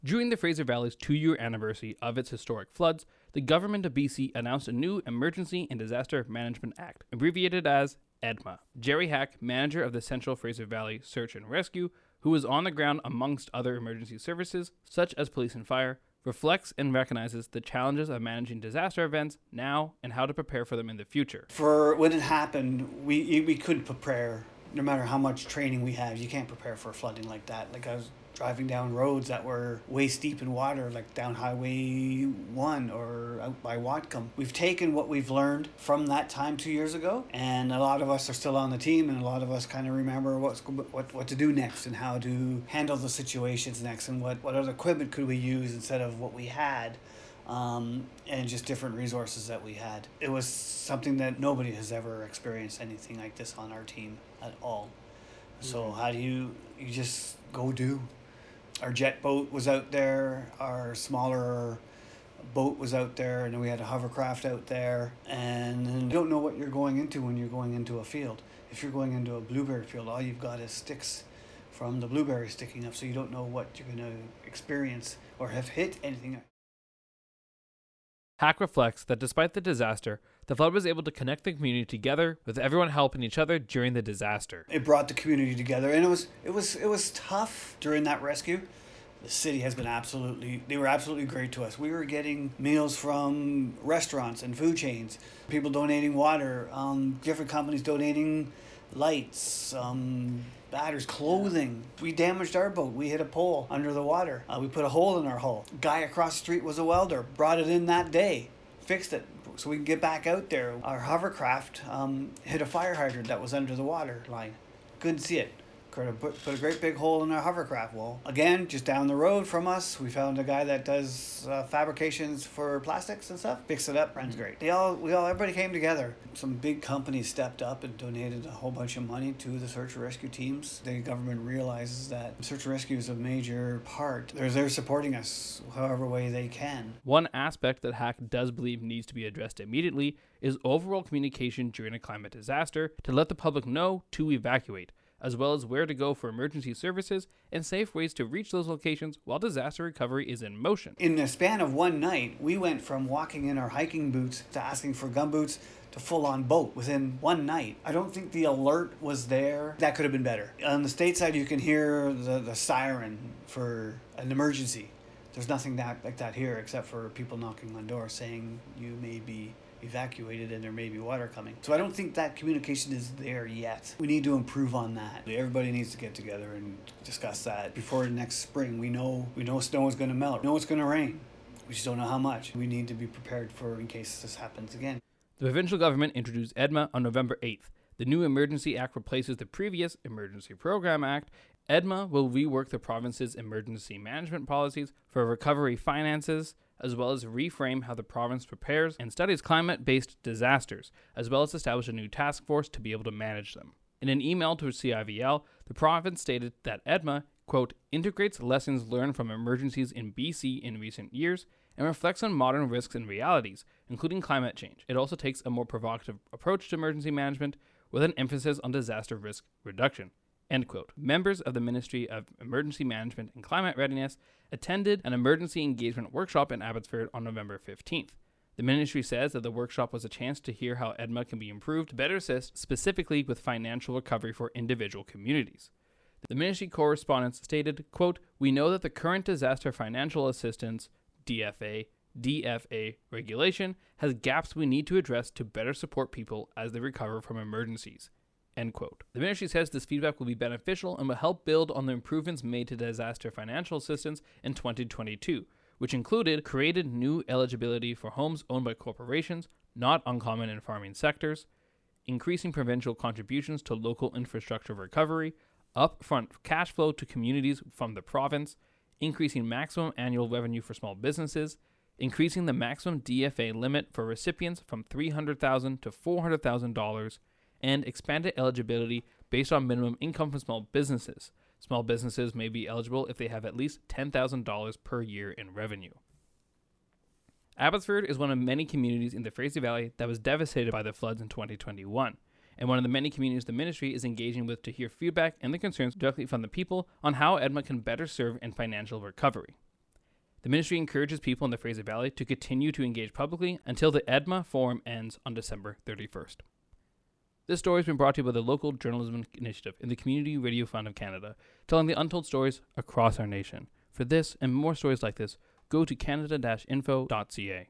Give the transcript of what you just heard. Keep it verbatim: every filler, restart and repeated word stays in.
During the Fraser Valley's two-year anniversary of its historic floods, the government of B C announced a new Emergency and Disaster Management Act, abbreviated as EDMA. Jerry Hack, manager of the Central Fraser Valley Search and Rescue, who was on the ground amongst other emergency services, such as police and fire, reflects and recognizes the challenges of managing disaster events now and how to prepare for them in the future. For when it happened, we we couldn't prepare. No matter how much training we have, you can't prepare for flooding like that. Like I was driving down roads that were waist deep in water, like down Highway one or out by Whatcom. We've taken what we've learned from that time two years ago, and a lot of us are still on the team, and a lot of us kind of remember what's, what what to do next and how to handle the situations next, and what, what other equipment could we use instead of what we had. Um, and just different resources that we had. It was something that nobody has ever experienced anything like this on our team at all. So mm-hmm. How do you, you just go do? Our jet boat was out there, our smaller boat was out there, and then we had a hovercraft out there. And you don't know what you're going into when you're going into a field. If you're going into a blueberry field, all you've got is sticks from the blueberries sticking up, so you don't know what you're going to experience or have hit anything. Hack reflects that despite the disaster, the flood was able to connect the community together, with everyone helping each other during the disaster. It brought the community together, and it was it was it was tough during that rescue. The city has been absolutely, they were absolutely great to us. We were getting meals from restaurants and food chains, people donating water, um, different companies donating lights, um, batters, clothing. We damaged our boat. We hit a pole under the water. Uh, we put a hole in our hull. Guy across the street was a welder, brought it in that day, fixed it so we can get back out there. Our hovercraft um, hit a fire hydrant that was under the water line. Couldn't see it. Could have put, put a great big hole in our hovercraft. Well, again, just down the road from us, we found a guy that does uh, fabrications for plastics and stuff. Fixed it up, runs great. They all, we all, everybody came together. Some big companies stepped up and donated a whole bunch of money to the search and rescue teams. The government realizes that search and rescue is a major part. They're there supporting us however way they can. One aspect that Hack does believe needs to be addressed immediately is overall communication during a climate disaster to let the public know to evacuate, as well as where to go for emergency services and safe ways to reach those locations while disaster recovery is in motion. In the span of one night, we went from walking in our hiking boots to asking for gumboots to full-on boat within one night. I don't think the alert was there. That could have been better. On the state side, you can hear the, the siren for an emergency. There's nothing that like that here except for people knocking on doors saying you may be evacuated and there may be water coming. So I don't think that communication is there yet. We need to improve on that. Everybody needs to get together and discuss that before next spring. We know we know snow is going to melt. We know it's going to rain. We just don't know how much. We need to be prepared for in case this happens again. The provincial government introduced EDMA on November eighth. The new Emergency Act replaces the previous Emergency Program Act. EDMA will rework the province's emergency management policies for recovery finances, as well as reframe how the province prepares and studies climate-based disasters, as well as establish a new task force to be able to manage them. In an email to C I V L, the province stated that EDMA, quote, integrates lessons learned from emergencies in B C in recent years and reflects on modern risks and realities, including climate change. It also takes a more provocative approach to emergency management with an emphasis on disaster risk reduction. End quote. Members of the Ministry of Emergency Management and Climate Readiness attended an emergency engagement workshop in Abbotsford on November fifteenth. The ministry says that the workshop was a chance to hear how EDMA can be improved to better assist specifically with financial recovery for individual communities. The ministry correspondence stated, quote, we know that the current disaster financial assistance, D F A, D F A regulation has gaps we need to address to better support people as they recover from emergencies. End quote. The ministry says this feedback will be beneficial and will help build on the improvements made to disaster financial assistance in twenty twenty-two, which included created new eligibility for homes owned by corporations, not uncommon in farming sectors, increasing provincial contributions to local infrastructure recovery, upfront cash flow to communities from the province, increasing maximum annual revenue for small businesses, increasing the maximum D F A limit for recipients from three hundred thousand dollars to four hundred thousand dollars, and expanded eligibility based on minimum income for small businesses. Small businesses may be eligible if they have at least ten thousand dollars per year in revenue. Abbotsford is one of many communities in the Fraser Valley that was devastated by the floods in twenty twenty-one, and one of the many communities the ministry is engaging with to hear feedback and the concerns directly from the people on how EDMA can better serve in financial recovery. The ministry encourages people in the Fraser Valley to continue to engage publicly until the EDMA Forum ends on December thirty-first. This story has been brought to you by the Local Journalism Initiative in the Community Radio Fund of Canada, telling the untold stories across our nation. For this and more stories like this, go to canada dash info dot c a.